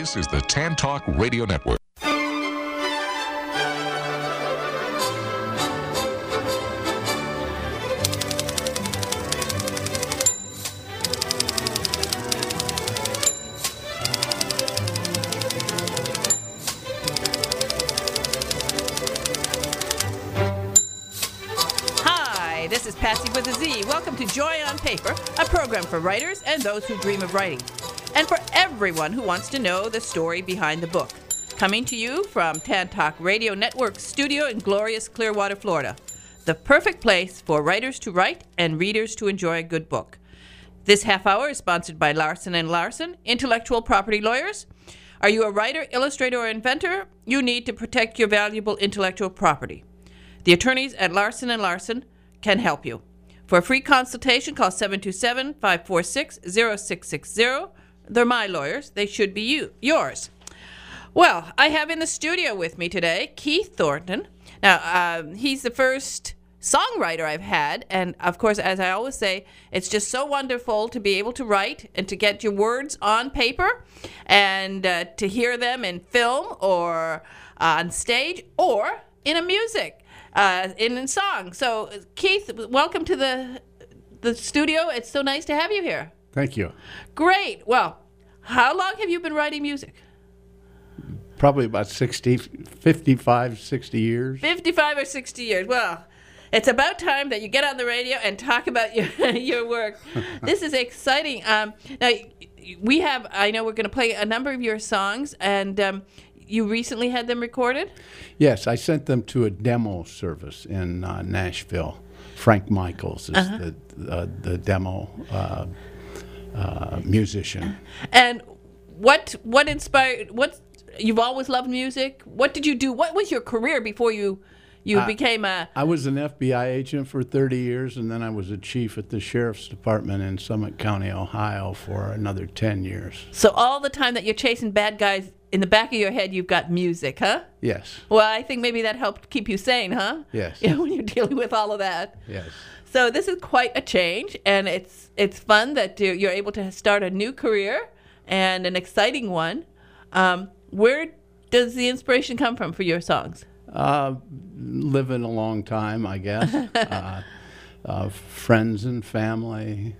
This is the Tan Talk Radio Network. This is Patsy with a Z. Welcome to Joy on Paper, a program for writers and those who dream of writing, and for everyone who wants to know the story behind the book. Coming to you from Tan Talk Radio Network studio in glorious Clearwater, Florida. The perfect place for writers to write and readers to enjoy a good book. This half hour is sponsored by Larson & Larson, intellectual property lawyers. Are you a writer, illustrator, or inventor? You need to protect your valuable intellectual property. The attorneys at Larson & Larson can help you. For a free consultation, call 727-546-0660. They're my lawyers. They should be yours. Well, I have in the studio with me today Keith Thornton. Now, he's the first songwriter I've had, and of course, as I always say, it's just so wonderful to be able to write and to get your words on paper and to hear them in film or on stage or in a music. In song. So, Keith, welcome to the studio. It's so nice to have you here. Thank you. Great. Well, how long have you been writing music? Probably about 55, 60 years. 55 or 60 years. Well, it's about time that you get on the radio and talk about your work. This is exciting. Now, I know we're going to play a number of your songs, and you recently had them recorded? Yes, I sent them to a demo service in Nashville. Frank Michaels is the demo musician. And what inspired? You've always loved music. What did you do? What was your career before you became a? I was an FBI agent for 30 years, and then I was a chief at the Sheriff's Department in Summit County, Ohio, for another 10 years. So all the time that you're chasing bad guys, in the back of your head, you've got music, huh? Yes. Well, I think maybe that helped keep you sane, huh? Yes. When you're dealing with all of that. Yes. So this is quite a change, and it's fun that you're able to start a new career and an exciting one. Where does the inspiration come from for your songs? Living a long time, I guess. Friends and family.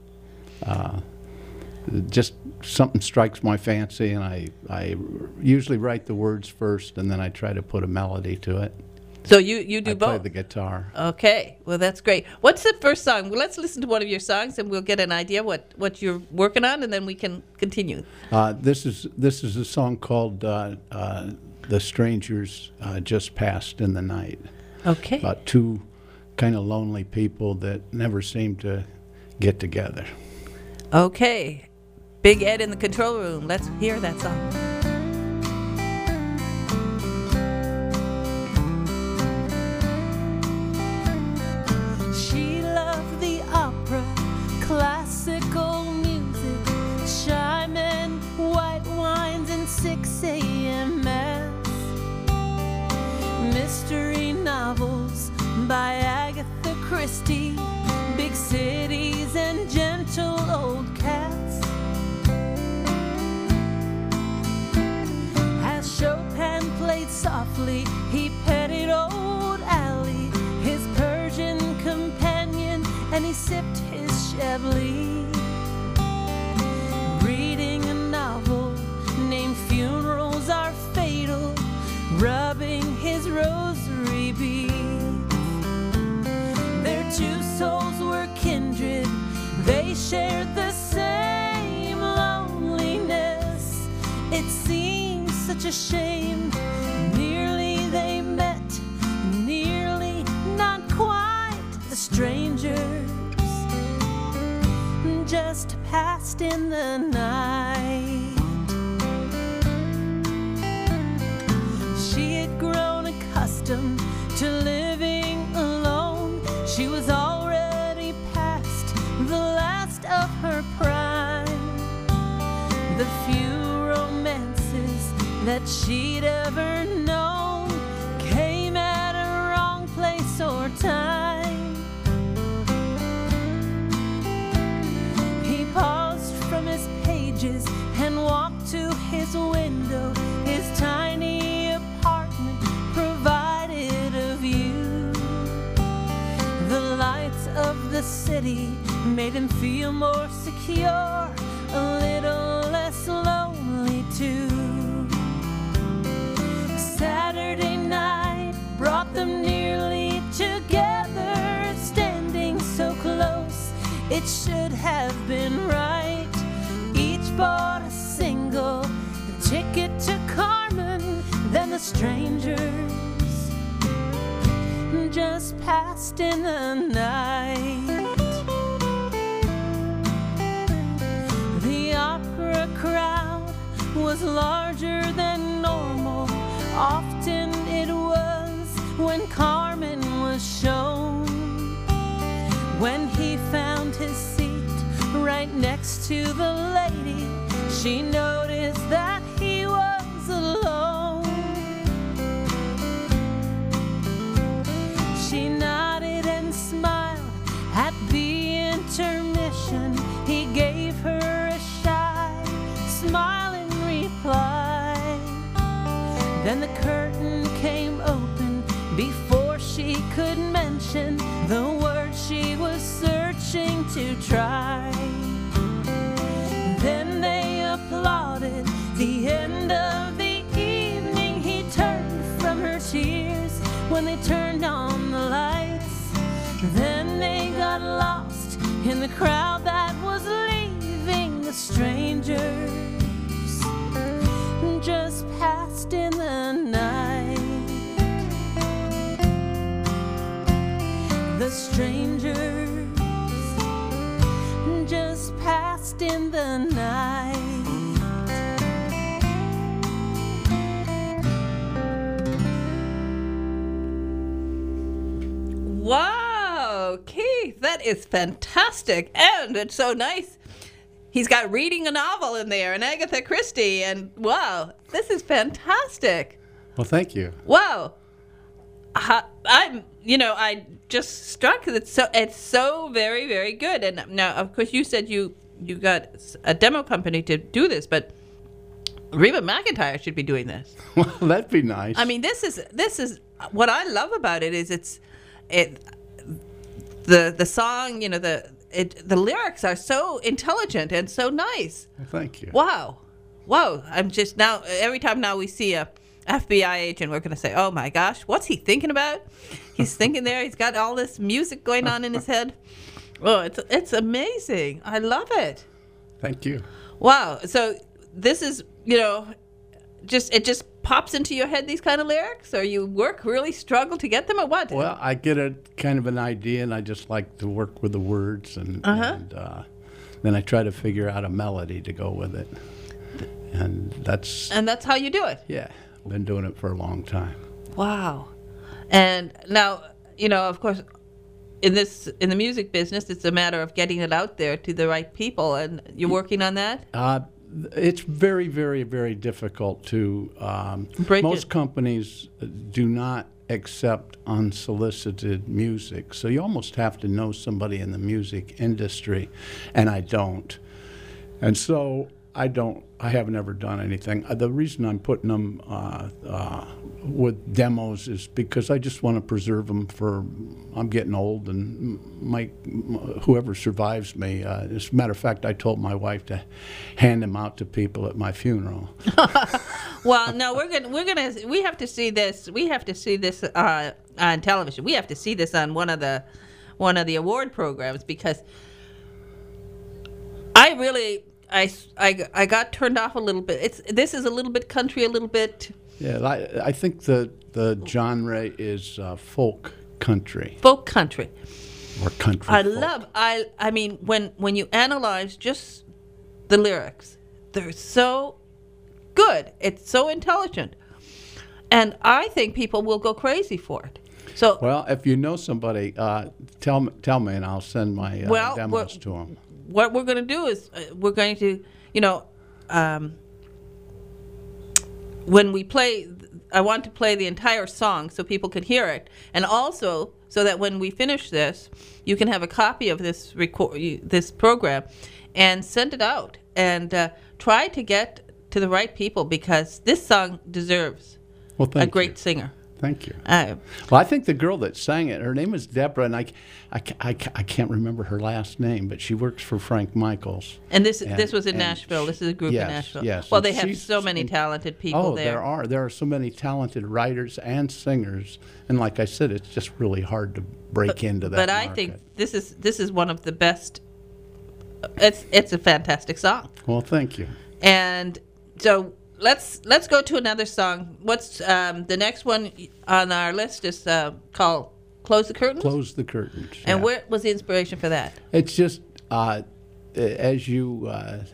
Just something strikes my fancy, and I usually write the words first, and then I try to put a melody to it. So you do both? I play the guitar. Okay, well, that's great. What's the first song? Well, let's listen to one of your songs, and we'll get an idea what you're working on, and then we can continue. This is a song called "The Strangers Just Passed in the Night." Okay. About two kind of lonely people that never seem to get together. Okay. Big Ed in the control room. Let's hear that song. She loved the opera, classical music, chiming, white wines, and 6 a.m. mass. Mystery novels by Agatha Christie, big cities and gentle old cats. Chopin played softly, he petted old Allie, his Persian companion, and he sipped his Chablis. Reading a novel named Funerals Are Fatal, rubbing his rosary beads. Their two souls were kindred, they shared the same loneliness. It seemed such a shame. Nearly they met, nearly not quite. The strangers just passed in the night. She had grown accustomed to living alone. She was already past the last of her prime. The few romances that she'd ever known came at a wrong place or time. He paused from his pages and walked to his window. His tiny apartment provided a view. The lights of the city made him feel more secure, a little less lonely too. Saturday night brought them nearly together, standing so close it should have been right. Each bought a single ticket to Carmen, then the strangers just passed in the night. The opera crowd was larger than normal. Often it was when Carmen was shown. When he found his seat right next to the lady, she noticed that he was alone. She nodded and smiled at the intermission. He gave her a shy smile in reply. Then the curtain came open before she could mention the word she was searching to try. Then they applauded the end of the evening. He turned from her tears when they turned on the lights. Then they got lost in the crowd that was leaving. The strangers just passed in the night. The strangers just passed in the night. Wow, Keith, that is fantastic. And it's so nice. He's got reading a novel in there, and Agatha Christie, and wow, this is fantastic. Well, thank you. Wow. I just struck that it's so very, very good. And now, of course, you said you got a demo company to do this, but Reba McEntire should be doing this. Well, that'd be nice. I mean, this is what I love about it is the song, the lyrics are so intelligent and so nice. Well, thank you. Wow. I'm just now, every time now we see a FBI agent, we're going to say, oh my gosh, what's he thinking about? He's thinking there, he's got all this music going on in his head. Oh, it's amazing. I love it. Thank you. Wow. So this is, it just pops into your head, these kind of lyrics, or you really struggle to get them, or what? Well, I get a kind of an idea, and I just like to work with the words, and then I try to figure out a melody to go with it. And that's how you do it. Yeah, been doing it for a long time. Wow. And now, of course, in the music business, it's a matter of getting it out there to the right people, and you're working on that? It's very, very, very difficult to. Most companies do not accept unsolicited music, so you almost have to know somebody in the music industry, and I don't. And so I have never done anything. The reason I'm putting them with demos is because I just want to preserve them I'm getting old, and whoever survives me. As a matter of fact, I told my wife to hand them out to people at my funeral. Well, no, we have to see this. We have to see this on television. We have to see this on one of the award programs, because I got turned off a little bit. This is a little bit country, a little bit. Yeah, I think the genre is folk country. Folk country. Or country. I mean, when you analyze just the lyrics, they're so good. It's so intelligent, and I think people will go crazy for it. So, well, if you know somebody, tell me, and I'll send my demos to them. What we're going to do is we're going to, when we play, I want to play the entire song so people can hear it, and also so that when we finish this, you can have a copy of this program and send it out, and try to get to the right people, because this song deserves a great singer. Thank you. Well, I think the girl that sang it, her name is Deborah, and I can't remember her last name, but she works for Frank Michaels. And this was in Nashville. This is a group in Nashville. Yes. Well, they have so many talented people there. There are so many talented writers and singers, and like I said, it's just really hard to break into that. But market. I think this is one of the best. It's a fantastic song. Well, thank you. And so let's go to another song. What's the next one on our list is called "Close the Curtains"? Close the Curtains. And what was the inspiration for that? It's just as you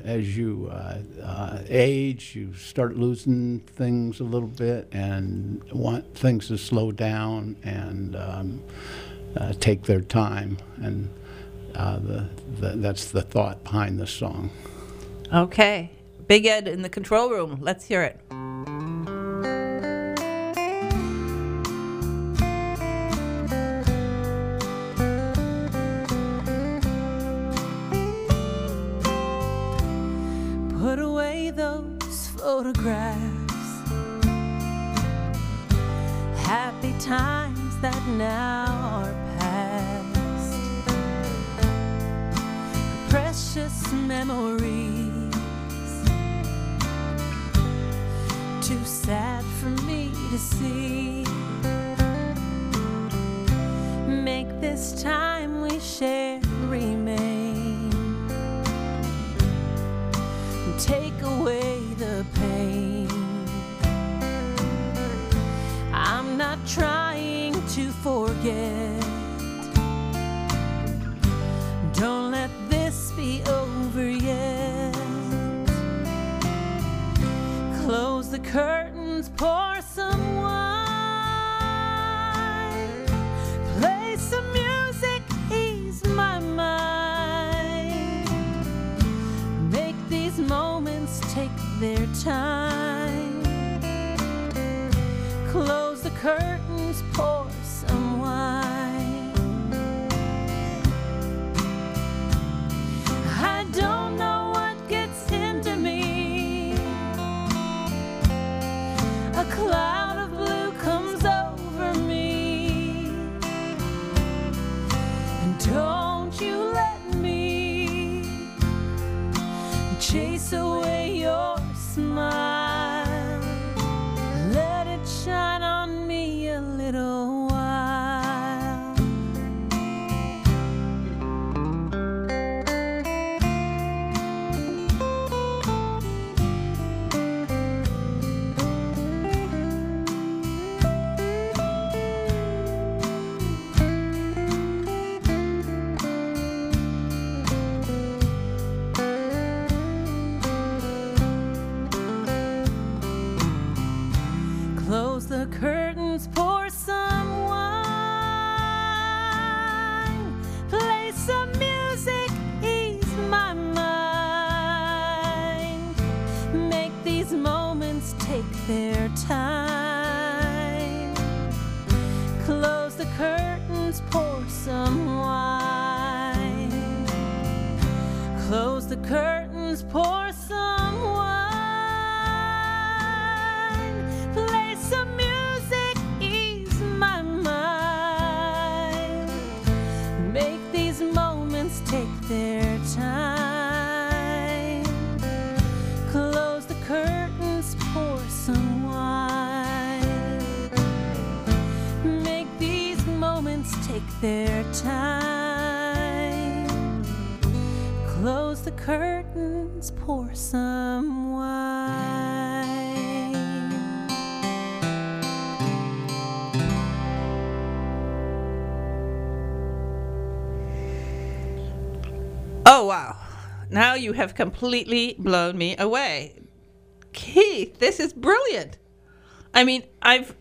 age, you start losing things a little bit and want things to slow down and take their time. And that's the thought behind the song. Okay. Big Ed in the control room. Let's hear it. Put away those photographs, happy times that now are past, precious memories, too sad for me to see. Make this time we share remain, take away the pain. I'm not trying to forget, don't let this be over yet. Close the curtains, pour some wine, play some music, ease my mind. Make these moments take their time. Close the curtains, pour some wine. I don't know what gets into me. A cloud of blue comes over me, and don't you let me chase away your smile. Let it shine on me a little while. Close the curtains, pour some wine, play some music, ease my mind. Make these moments take their time. Close the curtains, pour some wine. Close the curtains, pour some wine. Play some music, ease my mind. Make these moments take their time. Close the curtains, pour some wine. Make these moments take their time. Close the curtains, pour some wine. Oh, wow. Now you have completely blown me away. Keith, this is brilliant. I mean, I've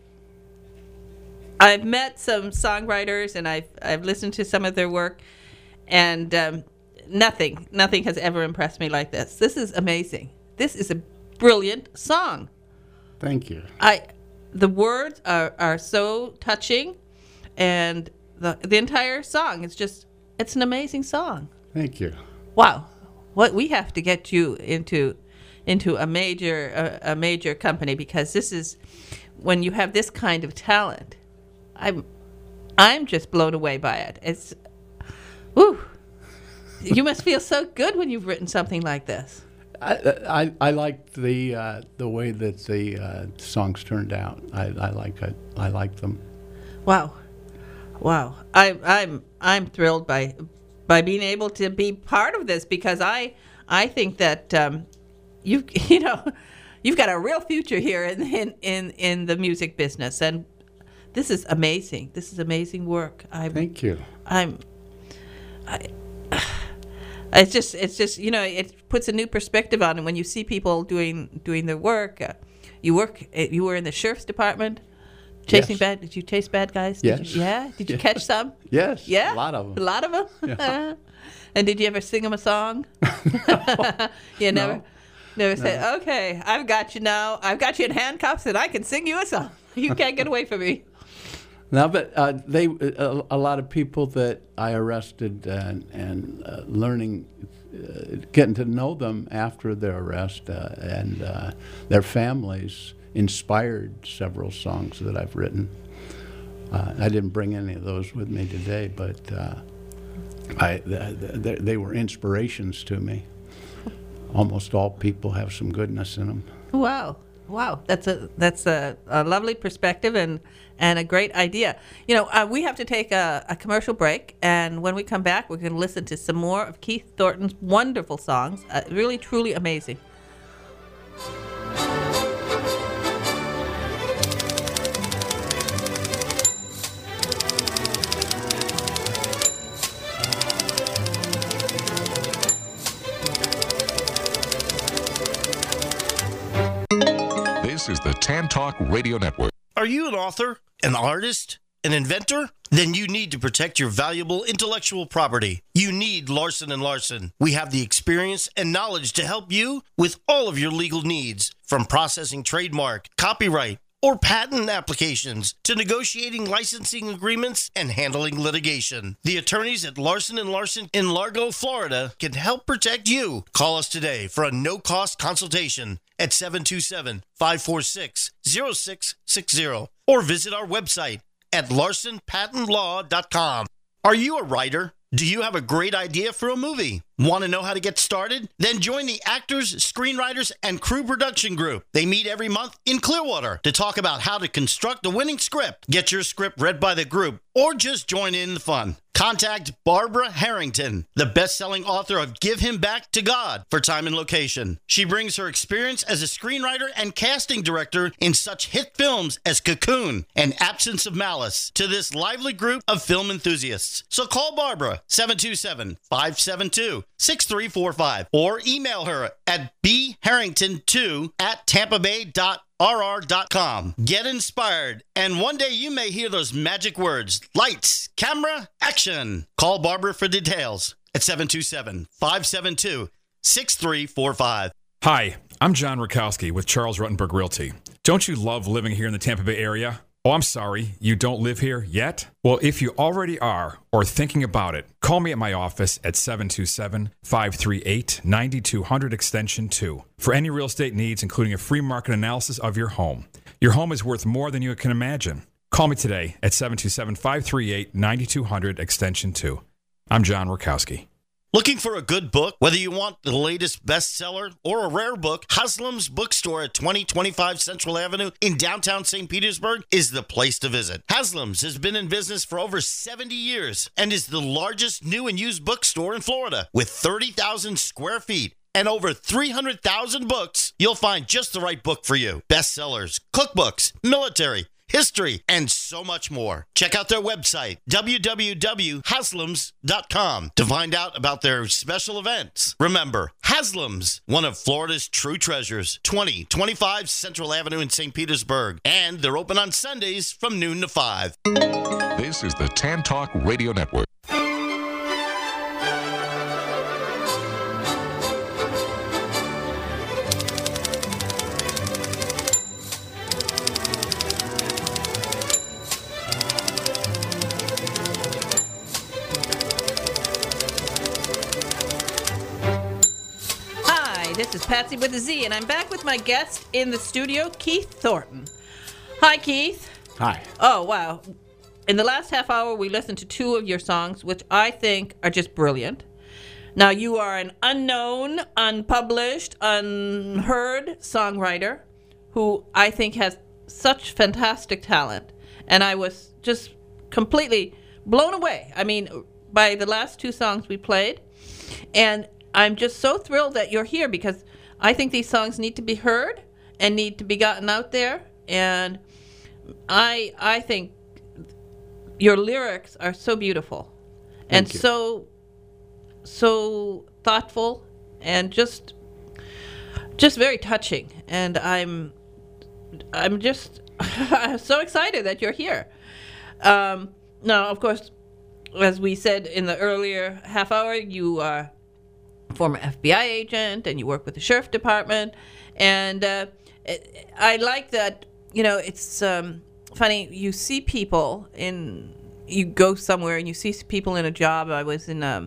met some songwriters and I've listened to some of their work, and nothing has ever impressed me like this. This is amazing. This is a brilliant song. Thank you. The words are so touching, and the entire song it's an amazing song. Thank you. Wow. What we have to get you into into a major company, because this is when you have this kind of talent. I'm just blown away by it. It's, whew. You must feel so good when you've written something like this. I like the way that the songs turned out. I like it. I like them. Wow. I'm thrilled by being able to be part of this, because I think that you've got a real future here in the music business, and this is amazing. This is amazing work. Thank you. It's just it puts a new perspective on it when you see people doing their work. You were in the sheriff's department. Chasing bad? Did you chase bad guys? Yes. Did you catch some? Yes. Yeah. A lot of them. A lot of them. Yeah. And did you ever sing them a song? You never. No. Never said, "Okay, I've got you now. I've got you in handcuffs, and I can sing you a song. You can't get away from me." No, but a lot of people that I arrested and learning, getting to know them after their arrest and their families inspired several songs that I've written. I didn't bring any of those with me today, but they were inspirations to me. Almost all people have some goodness in them. Wow. That's a lovely perspective and a great idea. We have to take a commercial break, and when we come back, we're going to listen to some more of Keith Thornton's wonderful songs. Really, truly amazing. This is the Tan Talk Radio Network. Are you an author, an artist, an inventor? Then you need to protect your valuable intellectual property. You need Larson & Larson. We have the experience and knowledge to help you with all of your legal needs, from processing trademark, copyright, or patent applications to negotiating licensing agreements and handling litigation. The attorneys at Larson & Larson in Largo, Florida can help protect you. Call us today for a no-cost consultation at 727-546-0660 or visit our website at larsonpatentlaw.com. Are you a writer? Do you have a great idea for a movie? Want to know how to get started? Then join the Actors, Screenwriters, and Crew Production Group. They meet every month in Clearwater to talk about how to construct a winning script. Get your script read by the group, or just join in the fun. Contact Barbara Harrington, the best-selling author of Give Him Back to God, for time and location. She brings her experience as a screenwriter and casting director in such hit films as Cocoon and Absence of Malice to this lively group of film enthusiasts. So call Barbara, 727-572-6345, or email her at bharrington2@tampabay.rr.com. Get inspired, and one day you may hear those magic words: lights, camera, action. Call Barbara for details at 727-572-6345. Hi, I'm John Rakowski with Charles Ruttenberg Realty. Don't you love living here in the Tampa Bay area? Oh, I'm sorry, you don't live here yet? Well, if you already are, or thinking about it, call me at my office at 727-538-9200 extension 2 for any real estate needs, including a free market analysis of your home. Your home is worth more than you can imagine. Call me today at 727-538-9200 extension 2. I'm John Rakowski. Looking for a good book? Whether you want the latest bestseller or a rare book, Haslam's Bookstore at 2025 Central Avenue in downtown St. Petersburg is the place to visit. Haslam's has been in business for over 70 years and is the largest new and used bookstore in Florida. With 30,000 square feet and over 300,000 books, you'll find just the right book for you. Bestsellers, cookbooks, military, history, and so much more. Check out their website, www.haslams.com, to find out about their special events. Remember, Haslam's, one of Florida's true treasures, 2025 Central Avenue in St. Petersburg, and they're open on Sundays from noon to 5. This is the Tan Talk Radio Network. This is Patsy with a Z, and I'm back with my guest in the studio, Keith Thornton. Hi, Keith. Hi. Oh, wow. In the last half hour, we listened to 2 of your songs, which I think are just brilliant. Now, you are an unknown, unpublished, unheard songwriter who I think has such fantastic talent. And I was just completely blown away, by the last 2 songs we played. And I'm just so thrilled that you're here because I think these songs need to be heard and need to be gotten out there. And I think your lyrics are so beautiful and so thoughtful and just very touching. And I'm just so excited that you're here. Now, of course, as we said in the earlier half hour, you are a former FBI agent and you work with the sheriff department. And I like that, it's funny. You see people you go somewhere and you see people in a job. I was in the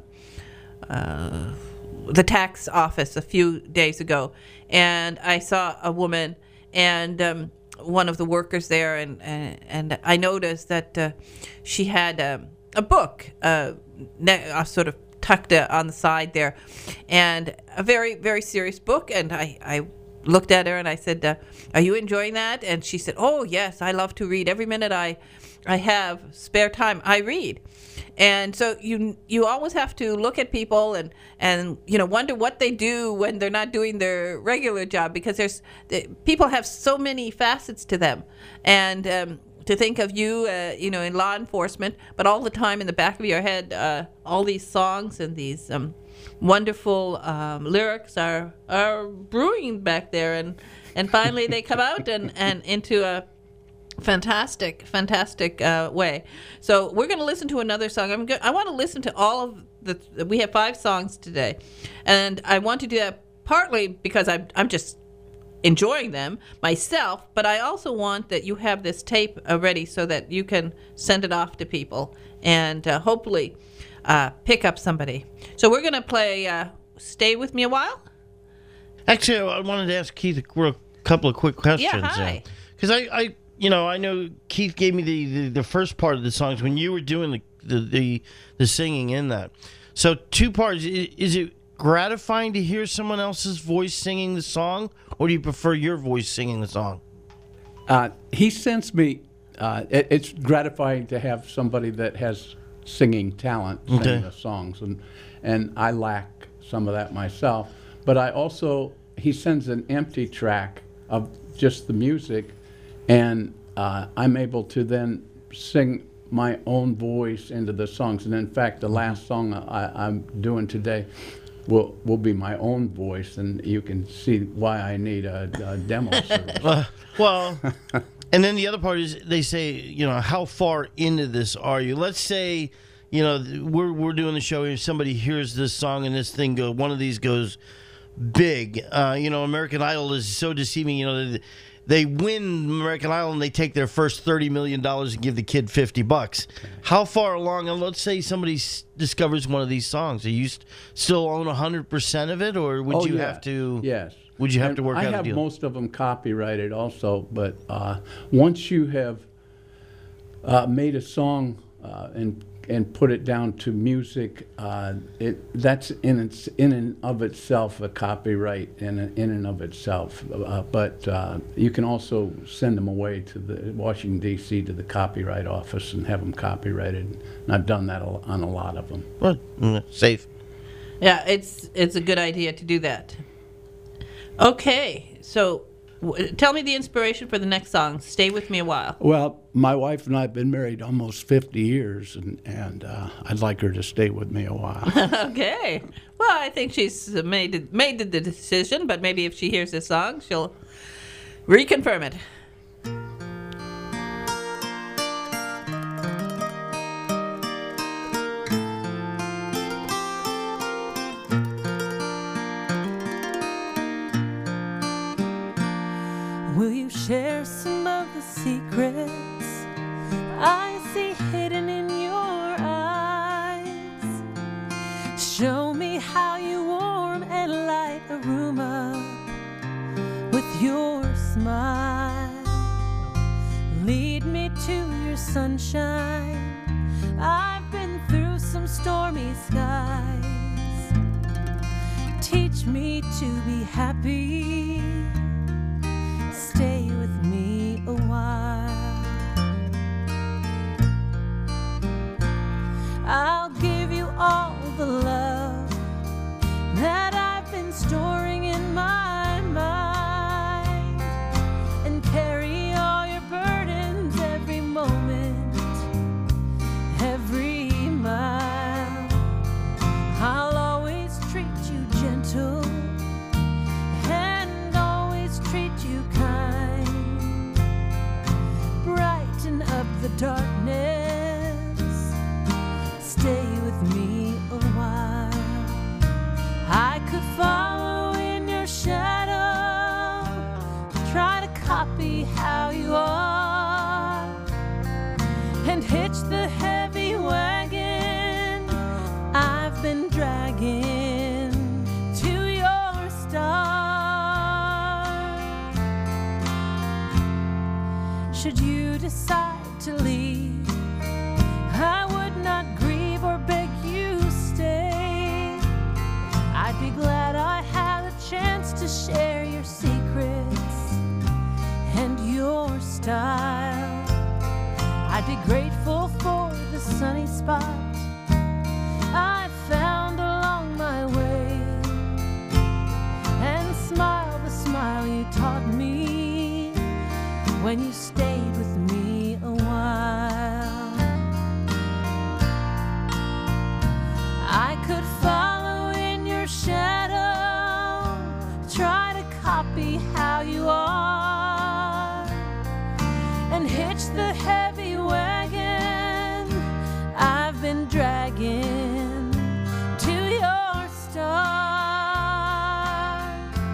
tax office a few days ago, and I saw a woman and one of the workers there, and I noticed that she had a book sort of tucked on the side there, and a very, very serious book. And I looked at her and I said, "Are you enjoying that?" And she said, "Oh yes, I love to read. Every minute I have spare time, I read." And so you always have to look at people and wonder what they do when they're not doing their regular job, because people have so many facets to them. And to think of you, in law enforcement, but all the time in the back of your head, all these songs and these wonderful lyrics are brewing back there, and finally they come out and into a fantastic way. So we're going to listen to another song. I want to listen to all of we have 5 songs today, and I want to do that partly because I'm just enjoying them myself, but I also want that you have this tape ready so that you can send it off to people and hopefully pick up somebody. So we're going to play Stay With Me a While. Actually, I wanted to ask Keith a couple of quick questions. Yeah, hi. Because I know Keith gave me the first part of the songs when you were doing the singing in that. So 2 parts. Is it gratifying to hear someone else's voice singing the song, or do you prefer your voice singing the song? He sends me. It's gratifying to have somebody that has singing talent sing the songs, and I lack some of that myself. But he sends an empty track of just the music, and I'm able to then sing my own voice into the songs. And in fact, the last song I'm doing today will be my own voice, and you can see why I need a demo service. Well, and then the other part is they say, how far into this are you? Let's say, we're doing the show here. Somebody hears this song and this thing one of these goes big. American Idol is so deceiving. They win American Idol and they take their first $30 million and give the kid $50. How far along? Let's say somebody discovers one of these songs. Are you still own 100% of it, or would you have to? Yes. Would you have to work out a deal? I have most of them copyrighted also, but once you have made a song and put it down to music, that's in and of itself a copyright in and of itself. But you can also send them away to the Washington D.C. to the copyright office and have them copyrighted. And I've done that on a lot of them. Well, safe. Yeah, it's a good idea to do that. Okay, so tell me the inspiration for the next song, Stay With Me a While. Well, my wife and I have been married almost 50 years, and I'd like her to stay with me a while. Okay. Well, I think she's made the decision, but maybe if she hears this song, she'll reconfirm it. Will you share some of the secrets I see hidden in your eyes? Show me how you warm and light a room up your smile. Lead me to your sunshine. I've been through some stormy skies. Teach me to be happy. Stay with me a while. I'll give you all the love that I've been storing in my mind, and carry all your burdens every moment, every mile. I'll always treat you gentle and always treat you kind. Brighten up the darkness, stay with me a while. I could follow in your shadow, try to copy how you are, and hitch the heavy wagon I've been dragging to your star. Should you decide to leave, I would not grieve or beg you stay. I'd be glad I had a chance to share your secrets and your style. I'd be grateful for the sunny spot I found along my way, and smile the smile you taught me when you stayed with me a while. I could follow in your shadow, try to copy how you are, and hitch the heavy wagon I've been dragging to your star.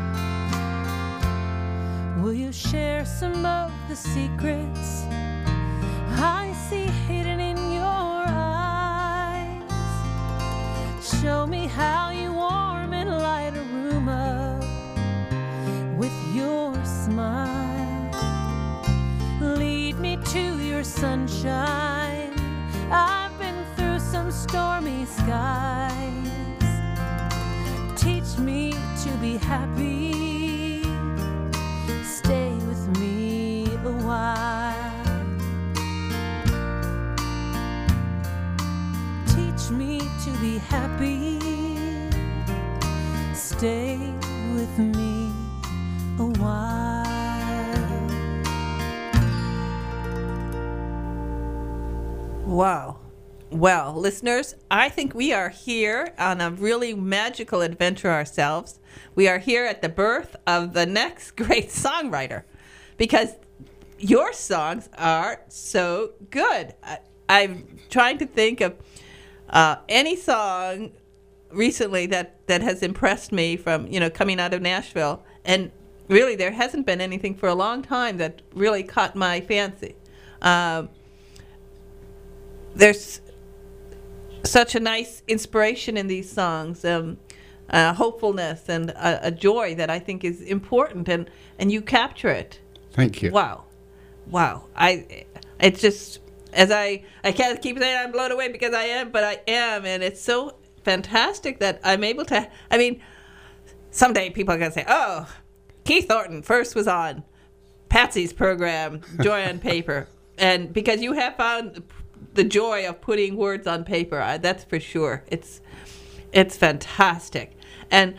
Will you share some of the secrets I see hidden in your eyes? Show me how you warm and light a room up with your smile. Lead me to your sunshine. I've been through some stormy skies. Teach me to be happy. Stay with me a while. Teach me to be happy. Stay with me a while. Wow. Well, listeners, I think we are here on a really magical adventure ourselves. We are here at the birth of the next great songwriter, because your songs are so good. I'm trying to think of any song recently that has impressed me from, coming out of Nashville. And really, there hasn't been anything for a long time that really caught my fancy. There's such a nice inspiration in these songs, hopefulness and a joy that I think is important, and you capture it. Thank you. Wow. It's just, as I can't keep saying I'm blown away because I am, but I am, and it's so fantastic that I'm able to, someday people are going to say, oh, Keith Thornton first was on Patsy's program, Joy on Paper, and because you have found the joy of putting words on paper, that's for sure. It's fantastic. And,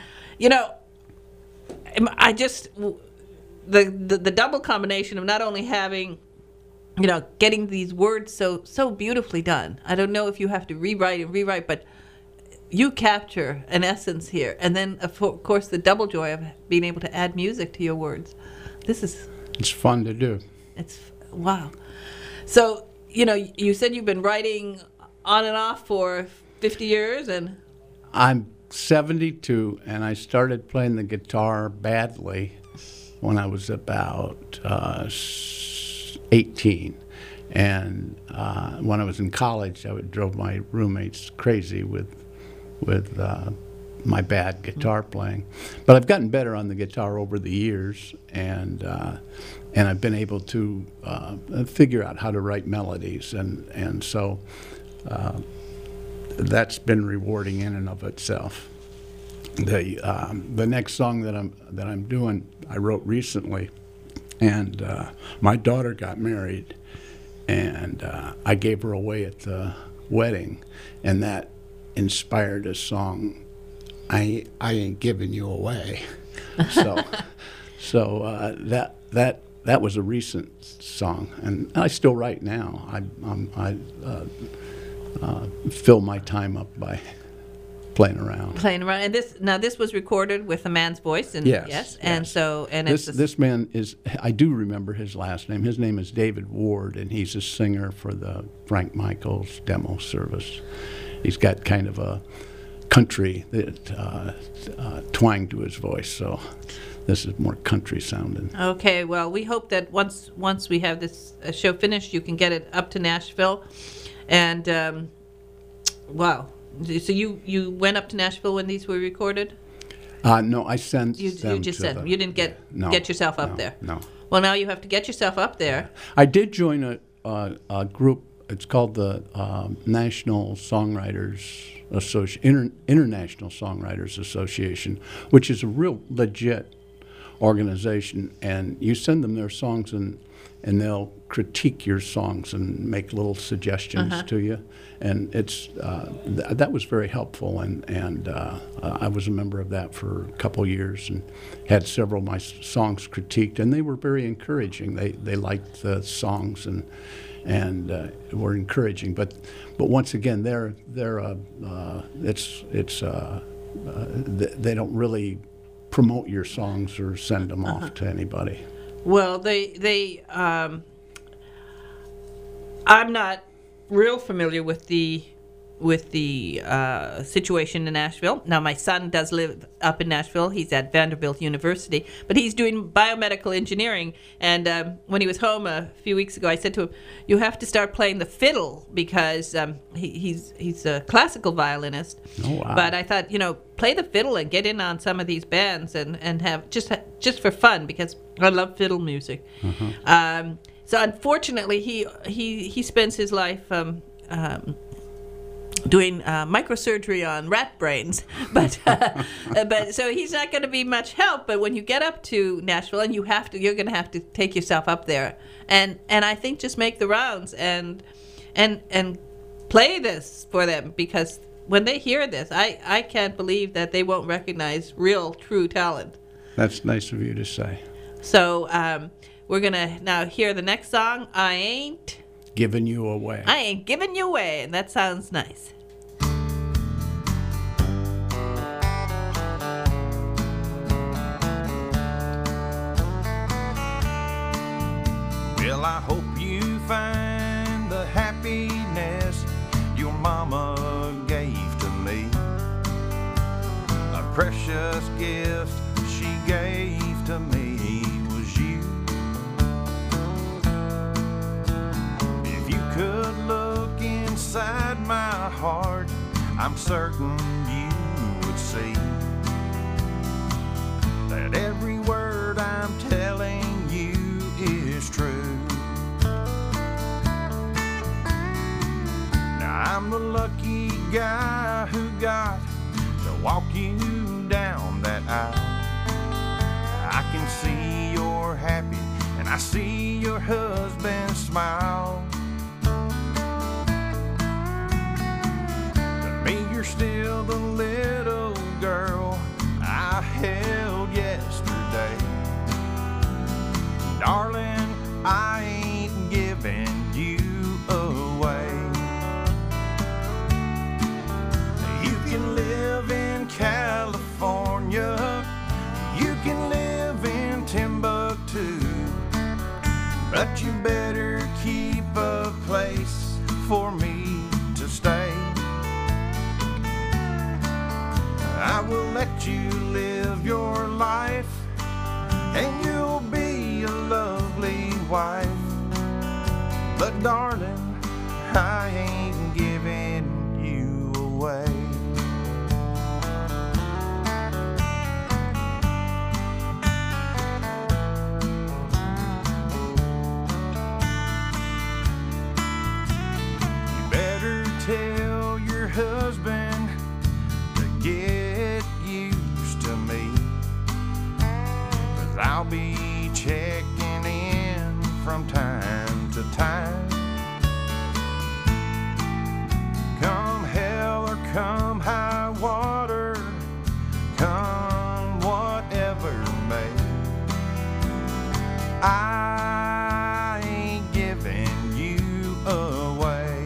I just, the double combination of not only having, getting these words so beautifully done. I don't know if you have to rewrite, but you capture an essence here. And then, of course, the double joy of being able to add music to your words. It's fun to do. It's, wow. So, you said you've been writing on and off for 50 years, and I'm 72, and I started playing the guitar badly when I was about 18. And when I was in college, I drove my roommates crazy with my bad guitar playing. But I've gotten better on the guitar over the years, and I've been able to figure out how to write melodies, and so that's been rewarding in and of itself. The next song that I'm doing, I wrote recently, and my daughter got married, and I gave her away at the wedding, and that inspired a song, I Ain't Giving You Away. So that was a recent song, and I still write now. I fill my time up by playing around. And this was recorded with a man's voice, and yes. And so this man is, I do remember his last name. His name is David Ward, and he's a singer for the Frank Michaels demo service. He's got kind of a country that twang to his voice, so this is more country sounding. Okay, well, we hope that once we have this show finished, you can get it up to Nashville, and wow. So you went up to Nashville when these were recorded? No, I sent you just sent. You didn't get yourself up there. No. Well, now you have to get yourself up there. I did join a group. It's called the National Songwriters International Songwriters Association, which is a real legit organization. And you send them their songs, and they'll critique your songs and make little suggestions to you. And it's that was very helpful, and I was a member of that for a couple years and had several of my songs critiqued, and they were very encouraging. They liked the songs and were encouraging. But once again, they don't really promote your songs or send them off to anybody. Well, I'm not real familiar with the situation in Nashville. Now, my son does live up in Nashville. He's at Vanderbilt University, but he's doing biomedical engineering. And when he was home a few weeks ago, I said to him, "You have to start playing the fiddle," because he's a classical violinist. Oh, wow. But I thought, play the fiddle and get in on some of these bands and have just for fun, because I love fiddle music. So unfortunately, he spends his life doing microsurgery on rat brains, but so he's not going to be much help. But when you get up to Nashville, and you're going to have to take yourself up there, and I think just make the rounds and play this for them, because when they hear this, I can't believe that they won't recognize real, true talent. That's nice of you to say. So we're going to now hear the next song, I Ain't Giving You Away. I Ain't Giving You Away, and that sounds nice. Well, I hope you find the happiness your mama gave to me. A precious gift she gave to me was you. If you could look inside my heart, I'm certain you would see that every word I'm telling you is true. Now I'm the lucky guy who got to walk you down that aisle. I can see you're happy, and I see your husband smile. To me, you're still the little girl I held yesterday. Darling, I ain't giving you away. You can live in California, you can live in Timbuktu, but you better keep a place for me to stay. I will let you live your life, and you'll be a lovely wife. But darling, I ain't giving you away. husband to get used to me, 'cause I'll be checking in from time to time. Come hell or come high water, come whatever may, I ain't giving you away.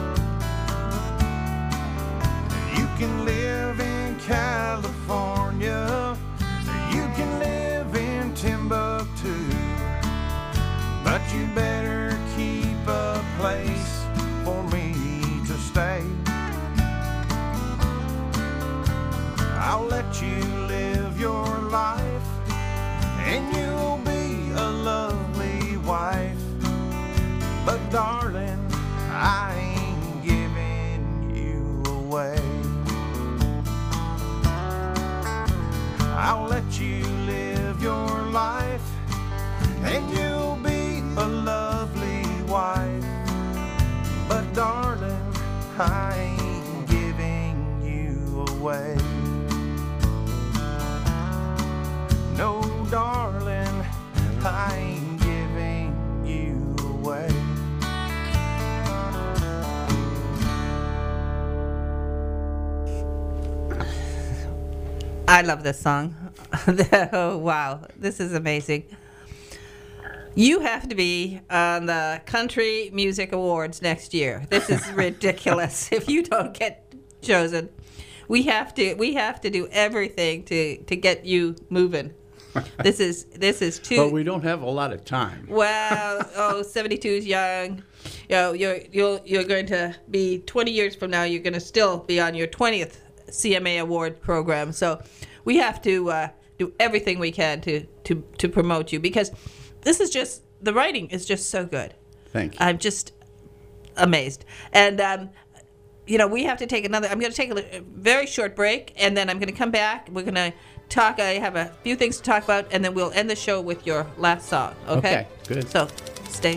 You can live in California, you can live in Timbuktu, but you better keep a place for me to stay. I'll let you live your life, and you'll be a lovely wife, but darling, I ain't giving you away. I'll let you live your life, and you'll be a lovely wife, but darling, I ain't giving you away. No, darling, I ain't giving you away. I love this song. Oh, wow. This is amazing. You have to be on the Country Music Awards next year. This is ridiculous. If you don't get chosen, we have to do everything to get you moving. This is too. But we don't have a lot of time. Well, 72 is young. You know, you're going to be 20 years from now. You're going to still be on your 20th CMA award program. So we have to do everything we can to promote you, because this is just, the writing is just so good. Thank you. I'm just amazed. And we have to take I'm going to take a very short break, and then I'm going to come back. We're going to talk. I have a few things to talk about, and then we'll end the show with your last song. Okay? Okay, good. So stay.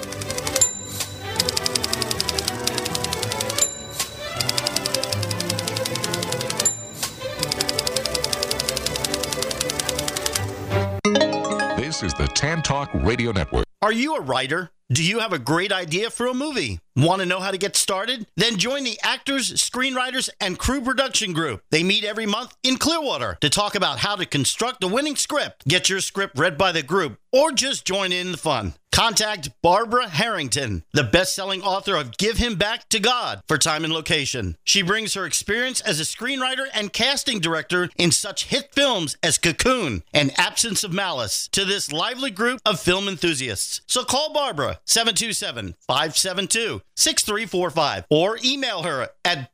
This is the Tan Talk Radio Network. Are you a writer? Do you have a great idea for a movie? Want to know how to get started? Then join the Actors, Screenwriters, and Crew Production Group. They meet every month in Clearwater to talk about how to construct a winning script, get your script read by the group, or just join in the fun. Contact Barbara Harrington, the best-selling author of Give Him Back to God, for time and location. She brings her experience as a screenwriter and casting director in such hit films as Cocoon and Absence of Malice to this lively group of film enthusiasts. So call Barbara, 727-572-6345, or email her at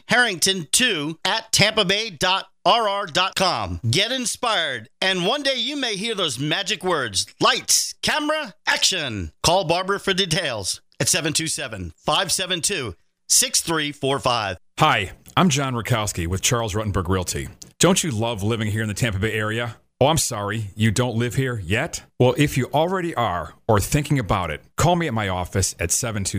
bharrington2@tampabay.rr.com. Get inspired, and one day you may hear those magic words: lights, camera, action. Call Barbara for details at 727-572-6345. Hi, I'm John Rakowski with Charles Ruttenberg Realty. Don't you love living here in the Tampa Bay area? Oh, I'm sorry, you don't live here yet? Well, if you already are, or thinking about it, call me at my office at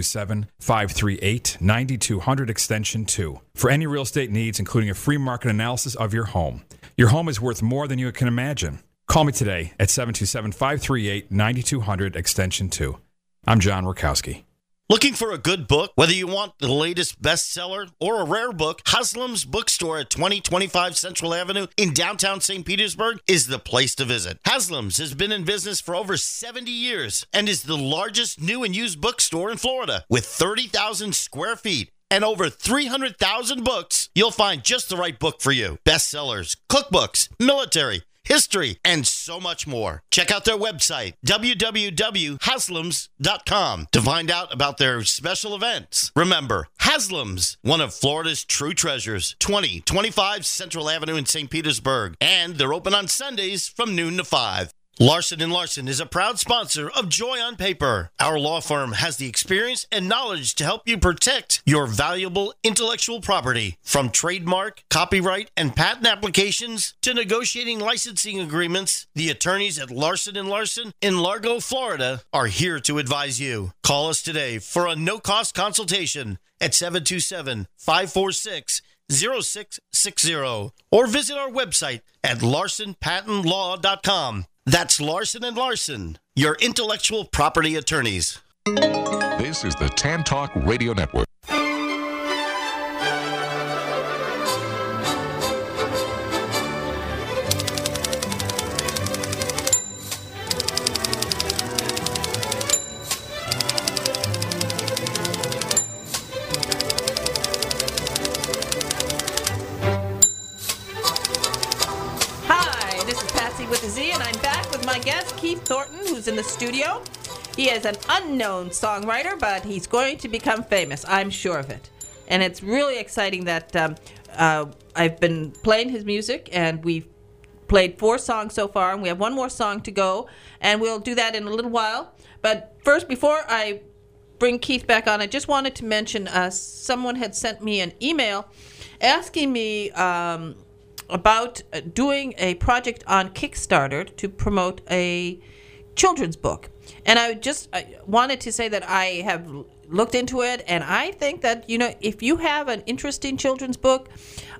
727-538-9200 extension 2 for any real estate needs, including a free market analysis of your home. Your home is worth more than you can imagine. Call me today at 727-538-9200 extension 2. I'm John Rakowski. Looking for a good book? Whether you want the latest bestseller or a rare book, Haslam's Bookstore at 2025 Central Avenue in downtown St. Petersburg is the place to visit. Haslam's has been in business for over 70 years and is the largest new and used bookstore in Florida. With 30,000 square feet and over 300,000 books, you'll find just the right book for you. Bestsellers, cookbooks, military, history, and so much more. Check out their website, www.haslams.com, to find out about their special events. Remember, Haslam's, one of Florida's true treasures, 2025 Central Avenue in St. Petersburg, and they're open on Sundays from noon to 5. Larson & Larson is a proud sponsor of Joy on Paper. Our law firm has the experience and knowledge to help you protect your valuable intellectual property. From trademark, copyright, and patent applications to negotiating licensing agreements, the attorneys at Larson & Larson in Largo, Florida are here to advise you. Call us today for a no-cost consultation at 727-546-0660 or visit our website at larsonpatentlaw.com. That's Larson & Larson, your intellectual property attorneys. This is the Tan Talk Radio Network. With a Z, and I'm back with my guest, Keith Thornton, who's in the studio. He is an unknown songwriter, but he's going to become famous. I'm sure of it. And it's really exciting that I've been playing his music, and we've played 4 songs so far, and we have one more song to go, and we'll do that in a little while. But first, before I bring Keith back on, I just wanted to mention someone had sent me an email asking me about doing a project on Kickstarter to promote a children's book. And I wanted to say that I have looked into it, and I think that, if you have an interesting children's book,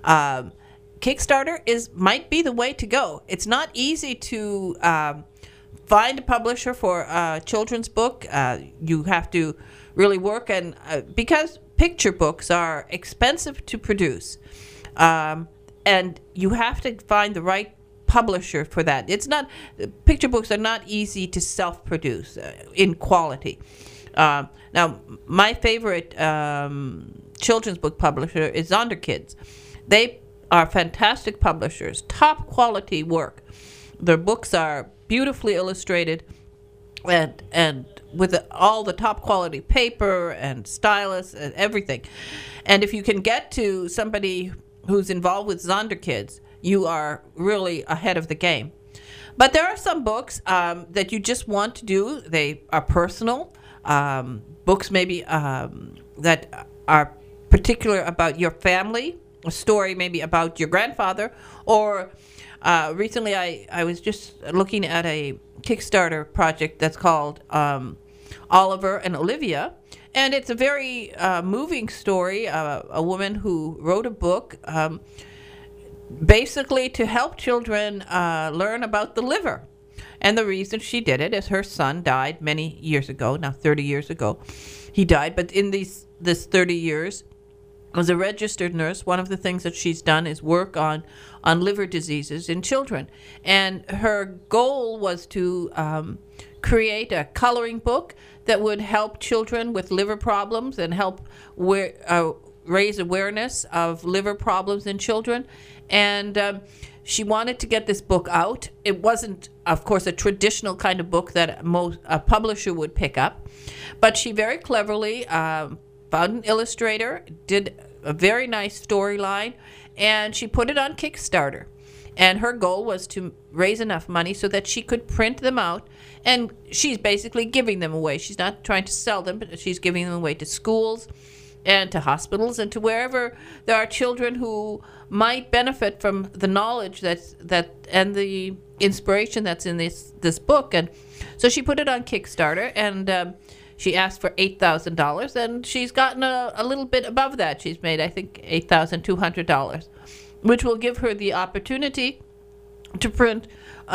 Kickstarter might be the way to go. It's not easy to find a publisher for a children's book. You have to really work, and because picture books are expensive to produce, and you have to find the right publisher for that. Picture books are not easy to self-produce in quality. Now, my favorite children's book publisher is Zonderkids. They are fantastic publishers, top quality work. Their books are beautifully illustrated and with all the top quality paper and stylus and everything. And if you can get to somebody who's involved with Zonderkids, you are really ahead of the game. But there are some books that you just want to do. They are personal. Books maybe that are particular about your family, a story maybe about your grandfather. Or recently I was just looking at a Kickstarter project that's called Oliver and Olivia. And it's a very moving story, a woman who wrote a book basically to help children learn about the liver. And the reason she did it is her son died many years ago, now 30 years ago. He died, but in this 30 years, as a registered nurse, one of the things that she's done is work on liver diseases in children. And her goal was to create a coloring book that would help children with liver problems and help raise awareness of liver problems in children. And she wanted to get this book out. It wasn't, of course, a traditional kind of book that a publisher would pick up. But she very cleverly found an illustrator, did a very nice storyline, and she put it on Kickstarter. And her goal was to raise enough money so that she could print them out. And she's basically giving them away. She's not trying to sell them, but she's giving them away to schools and to hospitals and to wherever there are children who might benefit from the knowledge and the inspiration that's in this book. And so she put it on Kickstarter, and she asked for $8,000, and she's gotten a little bit above that. She's made, I think, $8,200, which will give her the opportunity to print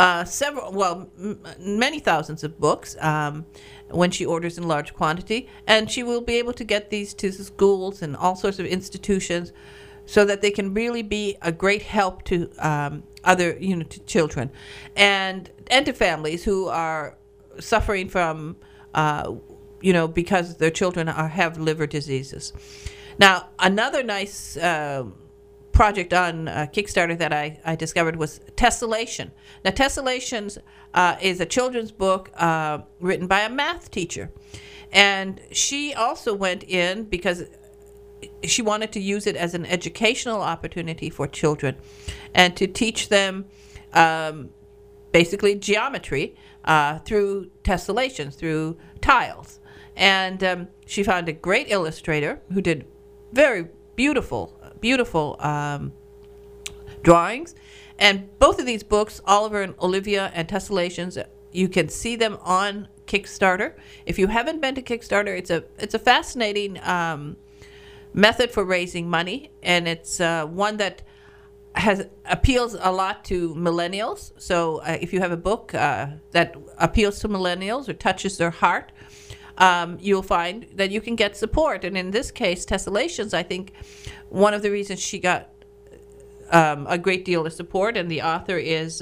many thousands of books when she orders in large quantity. And she will be able to get these to schools and all sorts of institutions so that they can really be a great help to to children and to families who are suffering from, because their children have liver diseases. Now, another nice project on Kickstarter that I discovered was Tessellation. Now, Tessellations is a children's book written by a math teacher. And she also went in because she wanted to use it as an educational opportunity for children and to teach them basically geometry through tessellations, through tiles. And she found a great illustrator who did very beautiful drawings. And both of these books, Oliver and Olivia and Tessellations, you can see them on Kickstarter. If you haven't been to Kickstarter, it's a fascinating method for raising money, and it's one that appeals a lot to millennials. So if you have a book that appeals to millennials or touches their heart, you'll find that you can get support. And in this case, Tessellations, I think one of the reasons she got a great deal of support, and the author is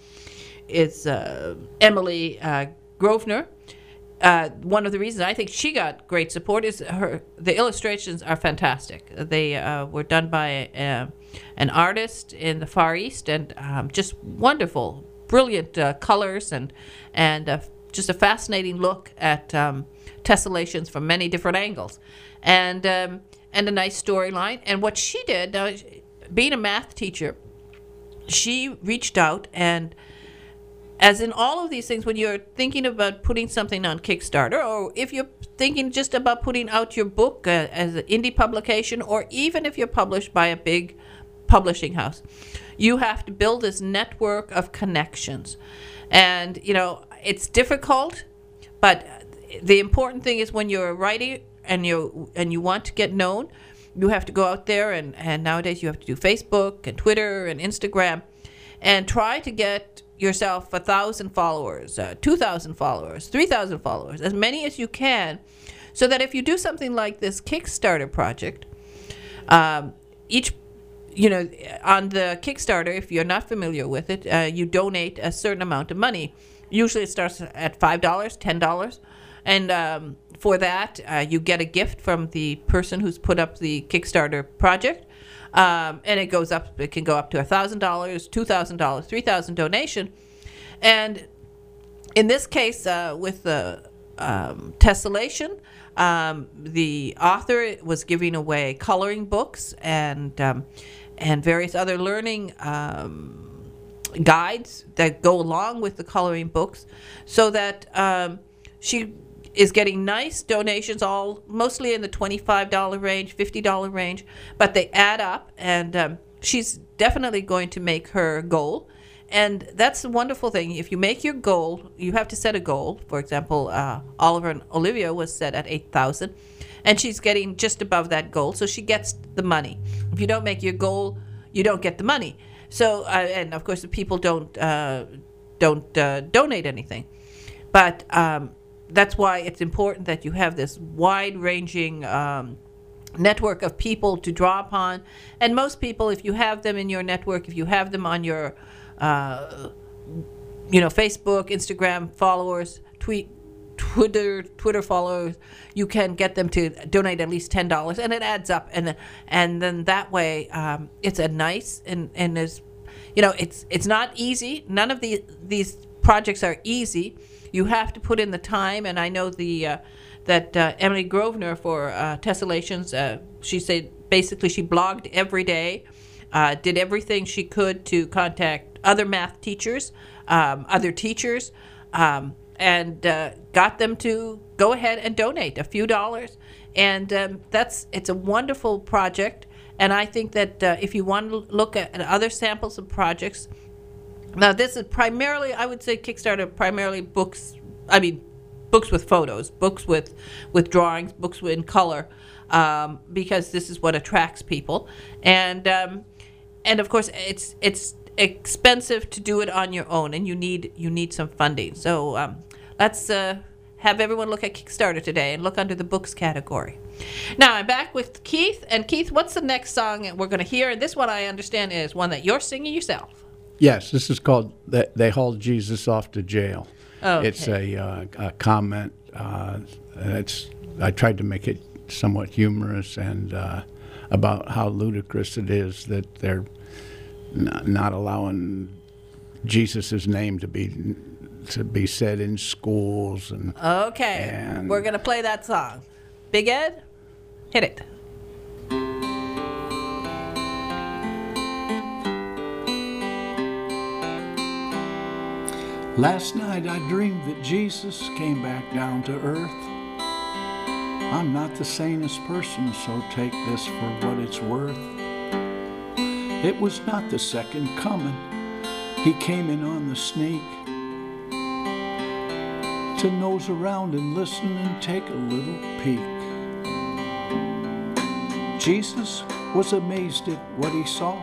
Emily Grosvenor. One of the reasons I think she got great support is the illustrations are fantastic. They were done by an artist in the Far East, and just wonderful, brilliant colors, and just a fascinating look at tessellations from many different angles, and a nice storyline. And what she did, being a math teacher, she reached out, and as in all of these things, when you're thinking about putting something on Kickstarter, or if you're thinking just about putting out your book as an indie publication, or even if you're published by a big publishing house, you have to build this network of connections. And, it's difficult, but the important thing is when you're a writer and you want to get known, you have to go out there, and nowadays you have to do Facebook and Twitter and Instagram, and try to get yourself 1,000 followers, 2,000 followers, 3,000 followers, as many as you can, so that if you do something like this Kickstarter project, on the Kickstarter, if you're not familiar with it, you donate a certain amount of money. Usually it starts at $5, $10, and for that you get a gift from the person who's put up the Kickstarter project. And it goes up. It can go up to $1,000, $2,000, $3,000 donation. And in this case, with the tessellation, the author was giving away coloring books and various other learning guides that go along with the coloring books, so that she is getting nice donations, all mostly in the $25 range, $50 range, but they add up, and she's definitely going to make her goal. And that's the wonderful thing. If you make your goal, you have to set a goal. For example, Oliver and Olivia was set at 8,000, and she's getting just above that goal, so she gets the money. If you don't make your goal, you don't get the money. So, and of course, the people don't donate anything, but that's why it's important that you have this wide-ranging network of people to draw upon. And most people, if you have them in your network, if you have them on your, Facebook, Instagram followers, Twitter followers, you can get them to donate at least $10, and it adds up. And then that way, it's a nice and there's, it's not easy. None of these projects are easy. You have to put in the time, and I know that Emily Grosvenor for Tessellations, she said basically she blogged every day, did everything she could to contact other math teachers, other teachers, and got them to go ahead and donate a few dollars. And it's a wonderful project, and I think that if you want to look at other samples of projects, now this is primarily, I would say Kickstarter, primarily books with photos, books with drawings, books in color, because this is what attracts people. And of course it's expensive to do it on your own, and you need some funding. So let's have everyone look at Kickstarter today and look under the books category. Now I'm back with Keith. And Keith, what's the next song we're going to hear? And this one I understand is one that you're singing yourself. Yes, this is called They Hauled Jesus Off to Jail. Okay. It's a comment. I tried to make it somewhat humorous and about how ludicrous it is that they're not allowing Jesus' name to be said in schools. And we're going to play that song. Big Ed, hit it. Last night I dreamed that Jesus came back down to earth. I'm not the sanest person, so take this for what it's worth. It was not the second coming. He came in on the sneak to nose around and listen and take a little peek. Jesus was amazed at what he saw.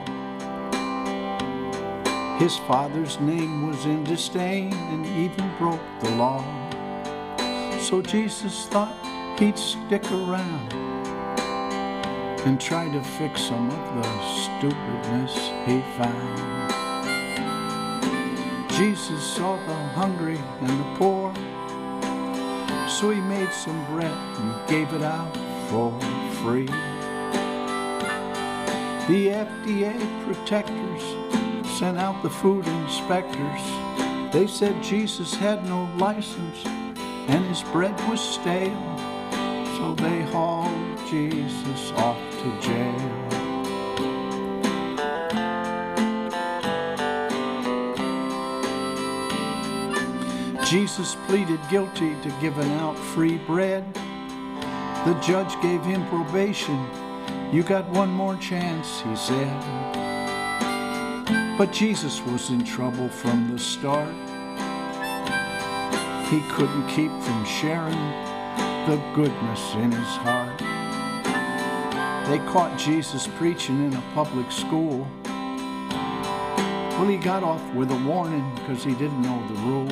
His Father's name was in disdain and even broke the law. So Jesus thought he'd stick around and try to fix some of the stupidness he found. Jesus saw the hungry and the poor, so he made some bread and gave it out for free. The FDA protectors sent out the food inspectors. They said Jesus had no license and his bread was stale. So they hauled Jesus off to jail. Jesus pleaded guilty to giving out free bread. The judge gave him probation. You got one more chance, he said. But Jesus was in trouble from the start. He couldn't keep from sharing the goodness in his heart. They caught Jesus preaching in a public school. Well, he got off with a warning because he didn't know the rule.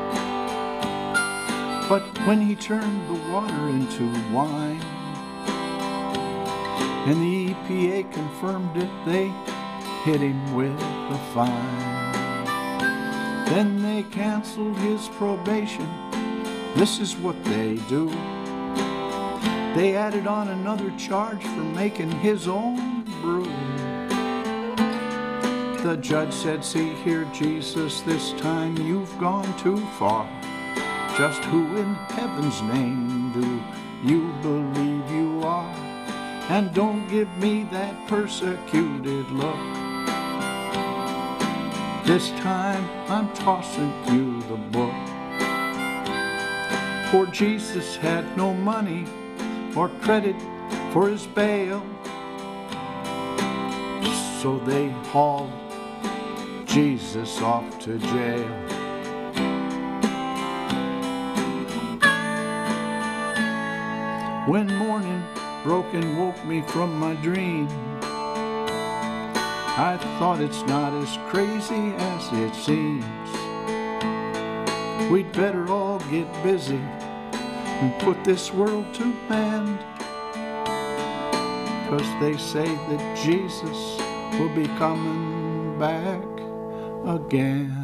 But when he turned the water into wine and the EPA confirmed it, they hit him with a fine. Then they canceled his probation. This is what they do. They added on another charge for making his own brew. The judge said, see here, Jesus, this time you've gone too far. Just who in heaven's name do you believe you are? And don't give me that persecuted look. This time I'm tossing you the book. Poor Jesus had no money or credit for his bail, so they hauled Jesus off to jail. When morning broke and woke me from my dream, I thought it's not as crazy as it seems. We'd better all get busy and put this world to mend, 'cause they say that Jesus will be coming back again.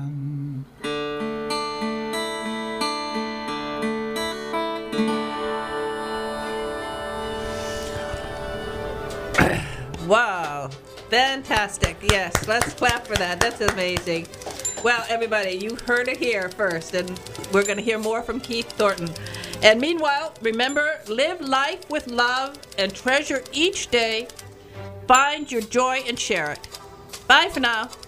Wow, fantastic. Yes, let's clap for that. That's amazing. Well, everybody, you heard it here first, and we're going to hear more from Keith Thornton. And meanwhile, remember, live life with love and treasure each day. Find your joy and share it. Bye for now.